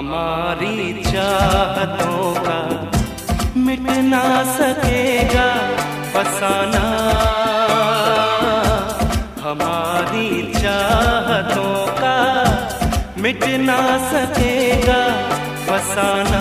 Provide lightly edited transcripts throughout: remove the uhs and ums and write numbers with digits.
हमारी चाहतों का मिट ना सकेगा फसाना, हमारी चाहतों का मिट ना सकेगा फसाना।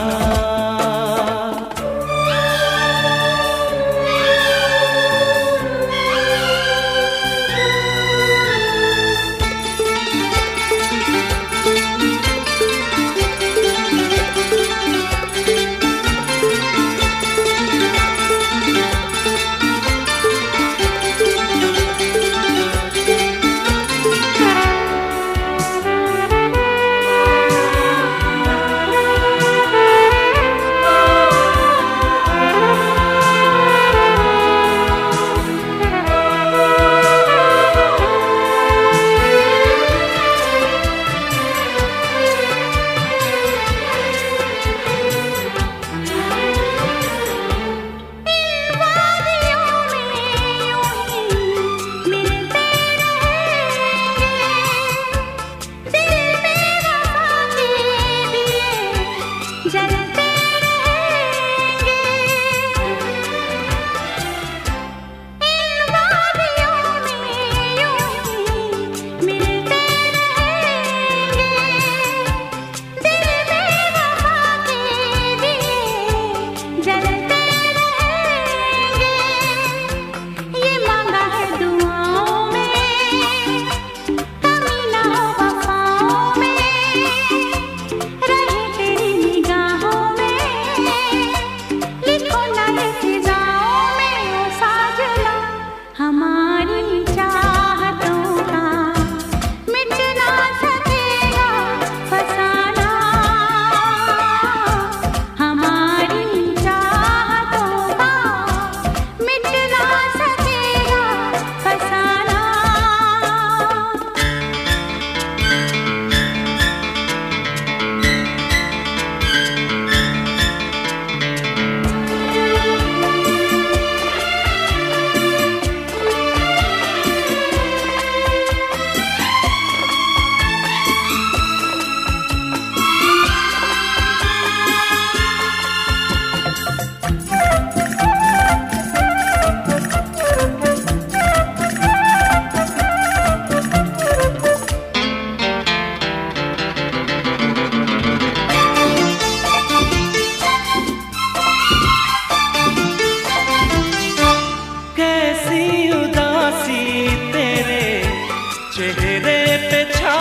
चेहरे पे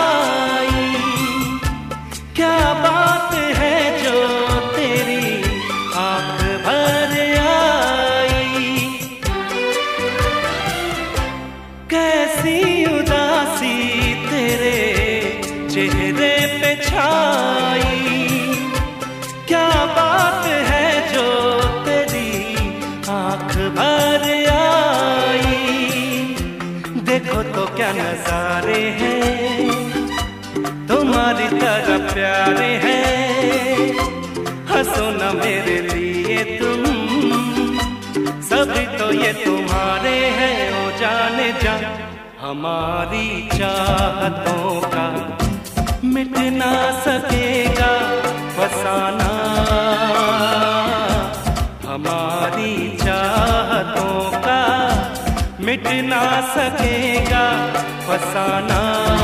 छाई क्या बात है जो तेरी आंख भर आई, कैसी उदासी तेरे चेहरे पे छाई, क्या बात है जो तेरी आंख भर आई। देखो तो क्या नजारे हैं तुम्हारी तरह प्यारे हैं, हंसो न मेरे लिए तुम, सभी तो ये तुम्हारे हैं ओ जाने जा। हमारी चाहतों का मिट ना सकेगा फसाना, हमारी चाहतों का मिट ना सकेगा फसाना।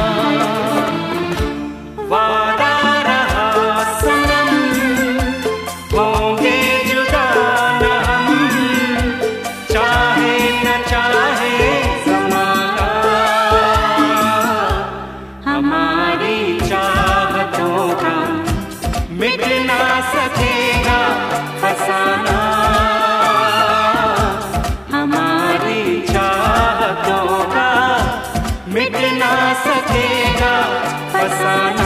वादा रहा सनम होंगे जुदा न हम, चाहे न चाहे ज़माना, हमारी चाहतों का मिट ना सकेगा फसाना, मिट ना सकेगा फसाना।